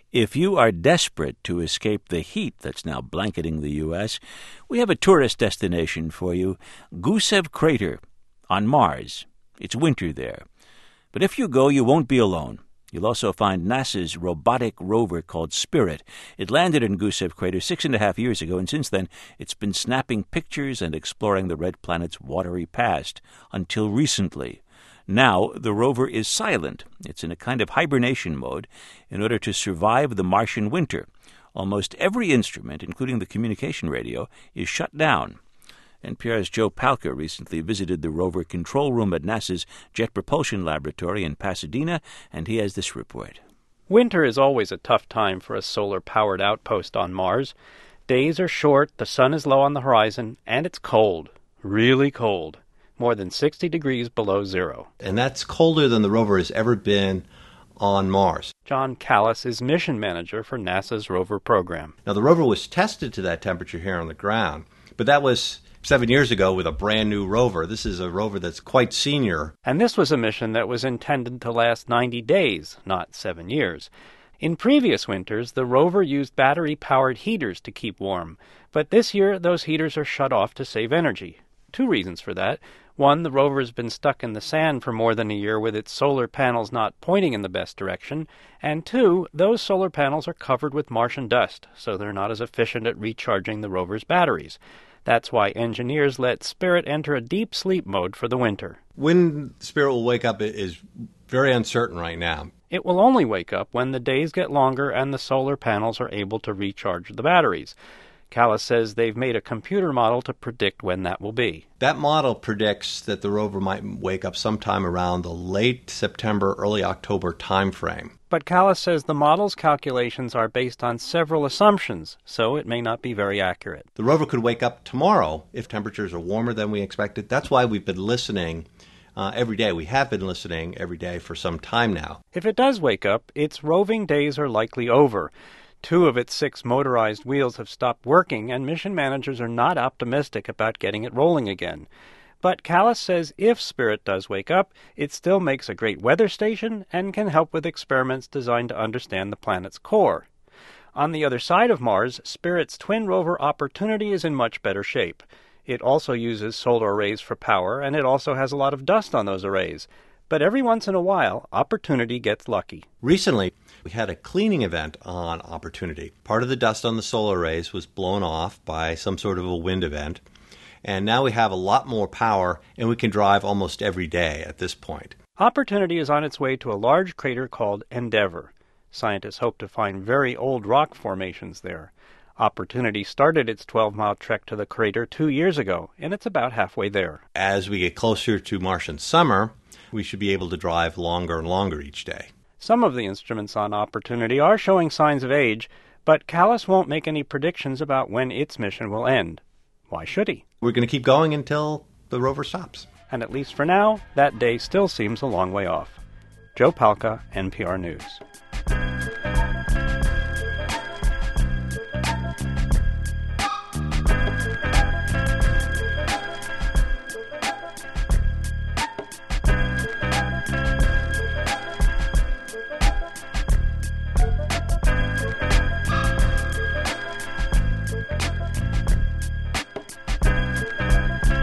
If you are desperate to escape the heat that's now blanketing the U.S., we have a tourist destination for you, Gusev Crater on Mars. It's winter there. But if you go, you won't be alone. You'll also find NASA's robotic rover called Spirit. It landed in Gusev Crater 6.5 years ago, and since then it's been snapping pictures and exploring the red planet's watery past, until recently. Now, the rover is silent. It's in a kind of hibernation mode in order to survive the Martian winter. Almost every instrument, including the communication radio, is shut down. NPR's Joe Palca recently visited the rover control room at NASA's Jet Propulsion Laboratory in Pasadena, and he has this report. Winter is always a tough time for a solar-powered outpost on Mars. Days are short, the sun is low on the horizon, and it's cold. Really cold. More than 60 degrees below zero. And that's colder than the rover has ever been on Mars. John Callis is mission manager for NASA's rover program. Now, the rover was tested to that temperature here on the ground, but that was 7 years ago with a brand new rover. This is a rover that's quite senior. And this was a mission that was intended to last 90 days, not 7 years. In previous winters, the rover used battery-powered heaters to keep warm, but this year those heaters are shut off to save energy. 2 reasons for that. One, the rover has been stuck in the sand for more than a year with its solar panels not pointing in the best direction. And 2, those solar panels are covered with Martian dust, so they're not as efficient at recharging the rover's batteries. That's why engineers let Spirit enter a deep sleep mode for the winter. When Spirit will wake up is very uncertain right now. It will only wake up when the days get longer and the solar panels are able to recharge the batteries. Callis says they've made a computer model to predict when that will be. That model predicts that the rover might wake up sometime around the late September, early October timeframe. But Callis says the model's calculations are based on several assumptions, so it may not be very accurate. The rover could wake up tomorrow if temperatures are warmer than we expected. That's why we've been listening every day. We have been listening every day for some time now. If it does wake up, its roving days are likely over. 2 of its 6 motorized wheels have stopped working, and mission managers are not optimistic about getting it rolling again. But Callis says if Spirit does wake up, it still makes a great weather station and can help with experiments designed to understand the planet's core. On the other side of Mars, Spirit's twin rover Opportunity is in much better shape. It also uses solar arrays for power, and it also has a lot of dust on those arrays. But every once in a while, Opportunity gets lucky. Recently, we had a cleaning event on Opportunity. Part of the dust on the solar arrays was blown off by some sort of a wind event. And now we have a lot more power, and we can drive almost every day at this point. Opportunity is on its way to a large crater called Endeavour. Scientists hope to find very old rock formations there. Opportunity started its 12-mile trek to the crater 2 years ago, and it's about halfway there. As we get closer to Martian summer, we should be able to drive longer and longer each day. Some of the instruments on Opportunity are showing signs of age, but Callis won't make any predictions about when its mission will end. Why should he? We're going to keep going until the rover stops. And at least for now, that day still seems a long way off. Joe Palca, NPR News.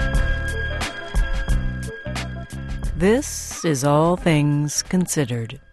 This is All Things Considered.